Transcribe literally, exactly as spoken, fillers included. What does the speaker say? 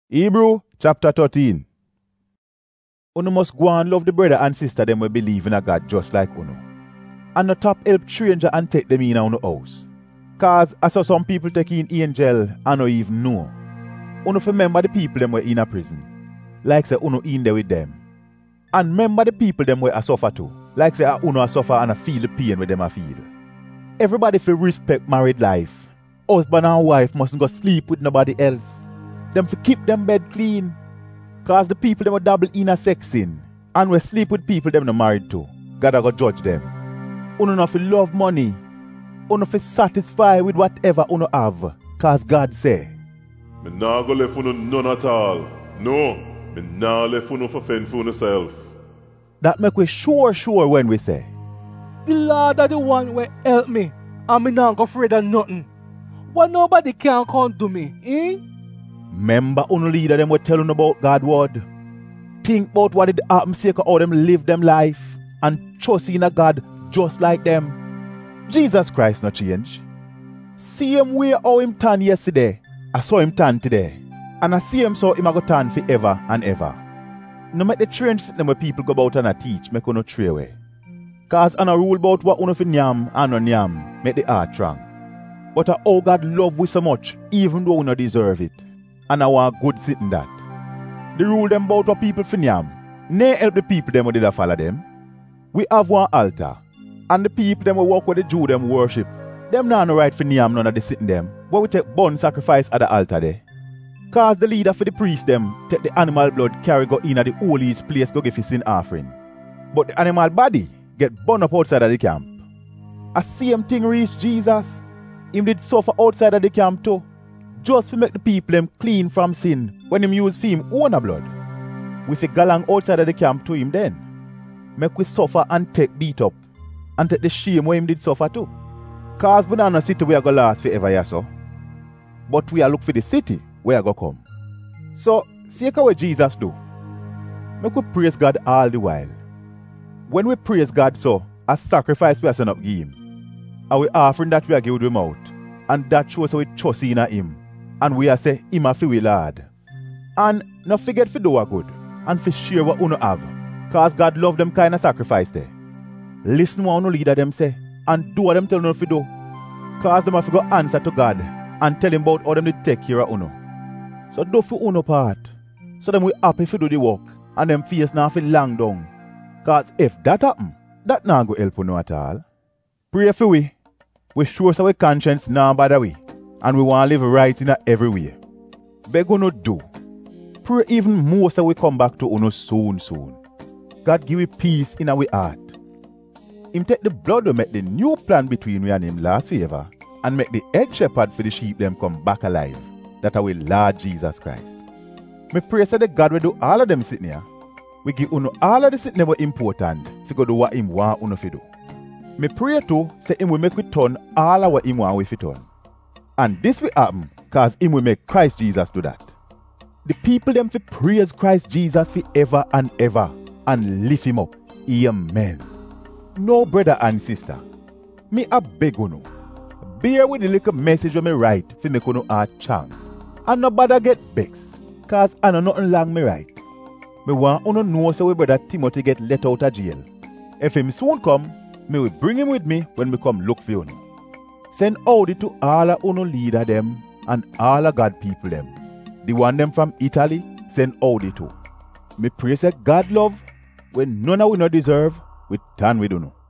Hebrew chapter thirteen. Unu must go and love the brother and sister them we believe in a God just like unu. And not top help stranger and take them in unu house. Cause I saw some people take in angel and no even know. Unu remember the people them were in a prison. Like say unu in there with them. And remember the people them were a suffer too. Like say unu a suffer and a feel the pain with them a feel. Everybody feel respect married life. Husband and wife mustn't go sleep with nobody else. Them for keep them bed clean. Cause the people them will dabble in a sex sin. And we sleep with people them not married to. God a go judge them. Uno not fi love money. Uno fi satisfy with whatever uno have. Cause God say, Me nah go left uno none at all. No, me nah left uno for fend for uno. That make we sure sure when we say, The Lord are the one will help me. And me not go afraid of nothing. What nobody can come do me, eh? Remember uno leader them will tell you about God word. Think about what it happen sake of how them live them life. And trust in a God just like them. Jesus Christ not change. Same way how him turn yesterday, I saw him turn today. And I see him so him a go turn forever and ever. No make the strange thing where people go about and a teach make uno stray away. Cause and a rule about what uno fi nyam and no nyam make the heart wrong. But a how God love we so much even though we no deserve it. And I want good sitting that. The rule them about what people fi nyam. Nay help the people them who did a follow them. We have one altar. And the people them who walk where the Jew them worship. Them not no right for nyam none of the sitting them. But we take burnt sacrifice at the altar there. Cause the leader for the priest them take the animal blood carry go in at the holiest place go give his sin offering. But the animal body get burned up outside of the camp. A same thing reached Jesus. Him did suffer outside of the camp too. Just to make the people them clean from sin when him use for him own blood. We fi galang outside of the camp to him then. Make we suffer and take beat up. And take the shame where him did suffer too. Cause we not no city where go last forever ya so. But we are look for the city where go come. So, see what Jesus do. Make we praise God all the while. When we praise God so, a sacrifice we are send up give him. And we offering that we are give with him out. And that shows how we trust in him. And we are say him a fi we Lord. And not forget fi do a good. And fi share what uno have. Cause God love them kind of sacrifice there. Listen what uno leader them say. And do what them tell uno fi do. Cause them have to go answer to God. And tell him about how them to take care of uno. So do for uno part. So them we happy fi do the work. And them face now fi long down. Cause if that happen, that not go help uno at all. Pray for we. We sure so we conscience now bother we. And we want to live right in a every way. Beg uno do. Pray even more so we come back to uno soon soon. God give we peace in our heart. Him take the blood to make the new plan between we and him last forever. And make the head shepherd for the sheep them come back alive. That our Lord Jesus Christ. Me pray say the God will do all of them sitting here. We give uno all of the sitting there were important. Fi go do what him want uno fi do. Me pray too say him will make we turn all of what him want we fi turn. And this will happen cause him will make Christ Jesus do that. The people them fi praise Christ Jesus forever and ever and lift him up. Amen. No brother and sister. Me a beg uno. Bear with the little message when me write fi make uno heart chang. And no bother get vexed. Cause I know nothing long me write. Me want uno know so we brother Timothy get let out of jail. If him soon come, me will bring him with me when me come look for you. Send Audi to all of uno leader them and all of God people them. The one them from Italy, send Audi to. Me pray say God love, when none of we no deserve, we turn with uno.